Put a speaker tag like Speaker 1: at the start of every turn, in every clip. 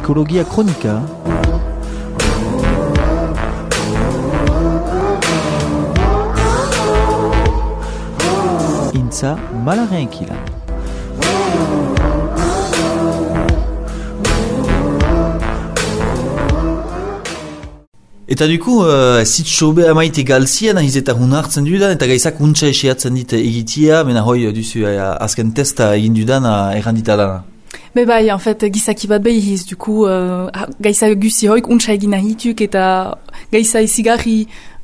Speaker 1: Psikologia kronika. Intza malaren kila. Eta duku, zitsobe amaite galzia, nahiz eta hun hartzen dudan, eta gaizak untsa eseatzen dit egitia, mena hoi duzu azken testa egin dudan errandita dana.
Speaker 2: Bai, en fait, gizaki bat behiz, duku, gaizak guzi hoik untsa egin nahituk, eta gaizak zigarri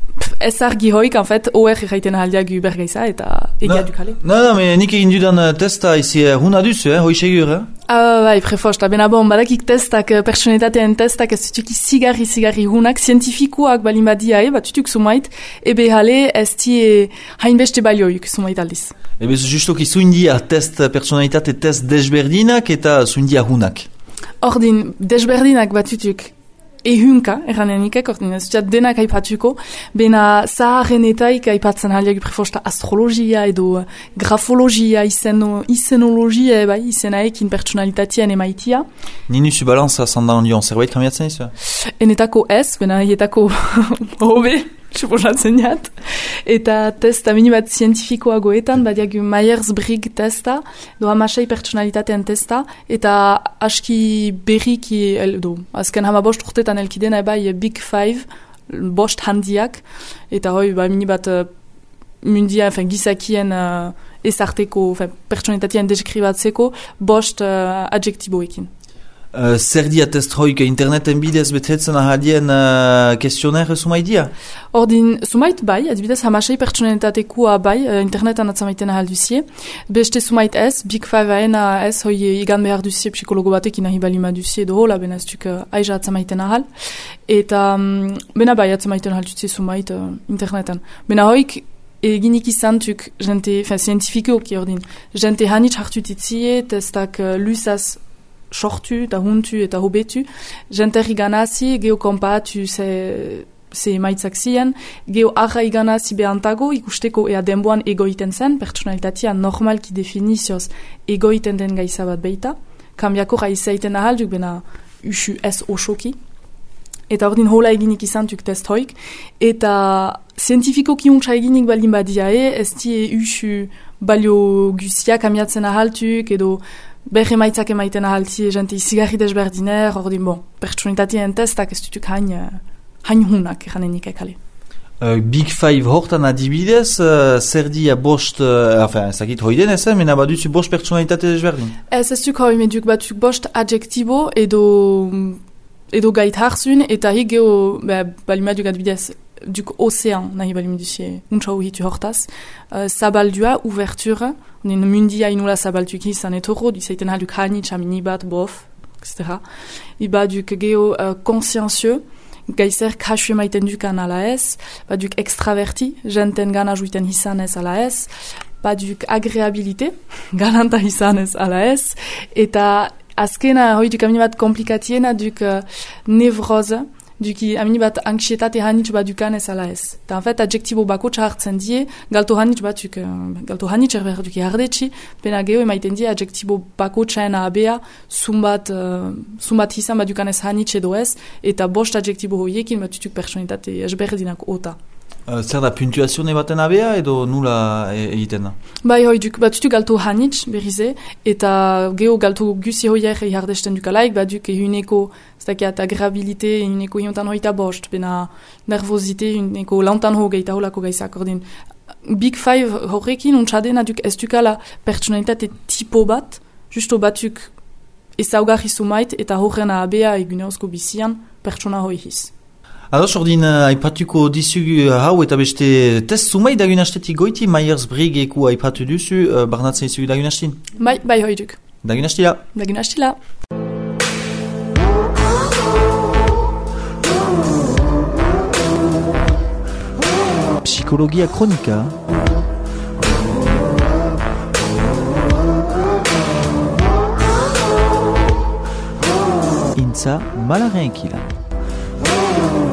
Speaker 2: ez argi hoik, en fait, oer erraiten ahaldiak uber gaisa, eta egia dukale.
Speaker 1: No, me nik egin dudan testa izi huna duzu, hoi segur,
Speaker 2: Bai, prefosta, bena bon, badakik testak, personetatean testak, ez tutuki zigarri hunak, zientifikuak balin badia, bat tutuk sumait, ebe hale ez tie hainbeste balioik sumait aldiz.
Speaker 1: Ebe justoki zuindia test personalitate test desberdinak eta zuindia hunak.
Speaker 2: Ordin, desberdinak bat tutuk ehunka, erranenikek, ordin, ez tutat denak aipatuko, bena zaharrenetaik aipatzen haliak prefosta astrologia edo grafologia, izenologia, bai, izenaekin personalitatean emaitia.
Speaker 1: Ninu zu balanza zandan lion, zerbait kamiatzen izu?
Speaker 2: Enetako ez, bena hietako hobe, suposatzen jat. Eta testa minibat zientifikoa goetan, badiak Myers-Briggs testa, do hamasei personalitatean testa, eta aski berriki, azken hamabost urtetan elkidena bai Big Five, bost handiak, eta hoi minibat mundia, gizakien ezarteko, personalitatean deskribatzeko, bost adjektiboekin.
Speaker 1: Zer dia test hoik interneten bidez betetzen ahadien kestioner sumaidia?
Speaker 2: Ordin, sumait bai, adibidez hamasei pertsonetatekoa bai, internetan atzamaiten ahal duzie. Beste sumait ez, Big Five aena ez, hoi igan behar duzie psikologo batekin ahi balima duzie edo hola, bena ez duk aiza atzamaiten ahal. Eta bena bai atzamaiten ahal duzie sumait internetan. Bena hoik eginik izan tuk jente, zientifikoki ordin, jente hanitz hartutitzie, testak lusaz sortu, eta huntu, eta hobetu. Jenterri ganazi, geho kompatu ze maitzak ziren, geho arra iganazi behantago, ikusteko ea denboan egoiten zen, personalitatea normalki definizioz egoiten den gaiza bat beita. Kambiako raizaiten ahalduk, bena usu ez osoki. Eta ordin hola eginik izan tuk test hoik. Eta zientifikoki untsa eginik balin badia ez die usu balio guzia kamiatzen ahaltuk, edo berre maitzak emaiten ahalti jente izigarri desberdiner, ordin bon, pertsonitatean testak ez dutuk hain hunak eranenik ekale.
Speaker 1: Big Five hortan adibidez, zer dia bost, ezakit hoiden ez, mena baduzu bost pertsonalitate desberdin? Ez
Speaker 2: duk hoi meduk batuk bost adjektibo edo gait harzun, eta hik geho, balimaduk adibidez, duk ozean nahi balimaduzie untsa hitu hortaz, zabaldua, ouverture, mundia inula zabaltuk izan etoro, dizaiten halduk hanitz, aminibat, bof, etc. Ibaduk geho consciencieux, gaizer kasu emaiten dukan ala ez, baduk extraverti, jenten gana juiten izan ez ala ez, baduk agreabilite, galanta izan ez ala ez, eta azkena hoi duk aminibat komplikatiena duk nevroze, duki aminibat anxietate hanitz badukan ez ala ez. Eta en fait, adjektibo bako txartzen die, galto hanitz batuk, galto hanitz erber duki hardetxi, pena geho emaiten die adjektibo bako txaena abea, zumbat izan badukan ez hanitz edo ez, eta bost adjektibo hoiekin batutuk personalitate ezberdinak ota.
Speaker 1: Zer da, puntuazione baten abea edo nula egiten da?
Speaker 2: Bai, hoi duk, batutuk galto hanitz berrize, eta geho galto guzi hoier ehardesten dukalaik, baduk ehuneko zakiat agrabilite, ehuneko hiontan hoita bost, bena nervosite, ehuneko lantan hogeita holako gaizak, ordin. Big Five horrekin, untxadena duk ez dukala personalitate tipo bat, justo batuk ezaugarri sumait, eta horrena abea eguneozko bizian pertsona hoi hiz.
Speaker 1: Ados, ordin, aipatuko dizugu hau eta beste test sumai dagun astetik goiti, Myers-Briggs eku aipatu duzu, barnatzen izugu dagun astin?
Speaker 2: Bai hoi duk.
Speaker 1: Dagun astila.
Speaker 2: Dagun astila.
Speaker 1: Psikologia kronika. Intza malaren kila.